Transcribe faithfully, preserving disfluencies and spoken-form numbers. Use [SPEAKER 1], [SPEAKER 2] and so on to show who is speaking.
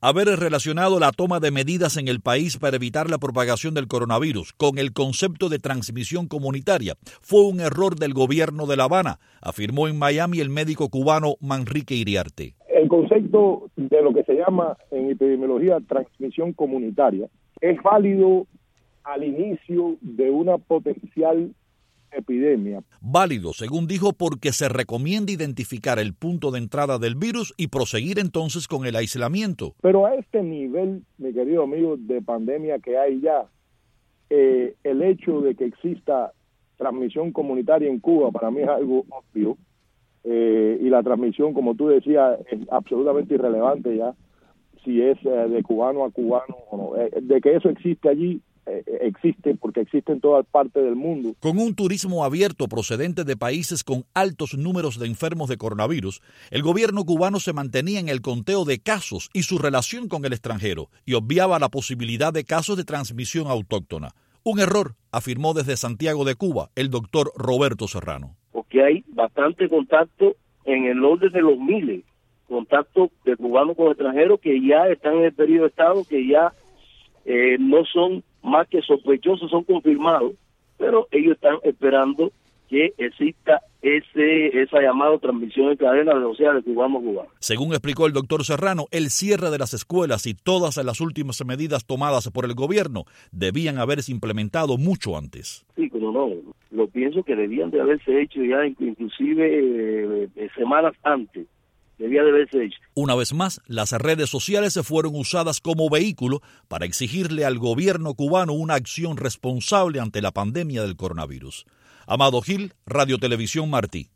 [SPEAKER 1] Haber relacionado la toma de medidas en el país para evitar la propagación del coronavirus con el concepto de transmisión comunitaria fue un error del gobierno de La Habana, afirmó en Miami el médico cubano Manrique Iriarte.
[SPEAKER 2] El concepto de lo que se llama en epidemiología transmisión comunitaria es válido al inicio de una potencial epidemia.
[SPEAKER 1] Válido, según dijo, porque se recomienda identificar el punto de entrada del virus y proseguir entonces con el aislamiento.
[SPEAKER 2] Pero a este nivel, mi querido amigo, de pandemia que hay ya, eh, el hecho de que exista transmisión comunitaria en Cuba para mí es algo obvio, eh, y la transmisión, como tú decías, es absolutamente irrelevante ya, si es eh, de cubano a cubano o no. Eh, de que eso existe allí, existe porque existe en todas partes del mundo.
[SPEAKER 1] Con un turismo abierto procedente de países con altos números de enfermos de coronavirus, el gobierno cubano se mantenía en el conteo de casos y su relación con el extranjero y obviaba la posibilidad de casos de transmisión autóctona. Un error, afirmó desde Santiago de Cuba el doctor Roberto Serrano.
[SPEAKER 3] Porque hay bastante contacto en el orden de los miles, contactos de cubanos con extranjeros que ya están en el periodo de estado, que ya eh, no son más que sospechosos, son confirmados, pero ellos están esperando que exista ese esa llamada transmisión en cadena, o sea, de cubano a cubano.
[SPEAKER 1] Según explicó el doctor Serrano, el cierre de las escuelas y todas las últimas medidas tomadas por el gobierno debían haberse implementado mucho antes.
[SPEAKER 3] Sí, como no, lo pienso que debían de haberse hecho ya inclusive eh, semanas antes. Debía de haberse hecho.
[SPEAKER 1] Una vez más, las redes sociales se fueron usadas como vehículo para exigirle al gobierno cubano una acción responsable ante la pandemia del coronavirus. Amado Gil, Radio Televisión Martí.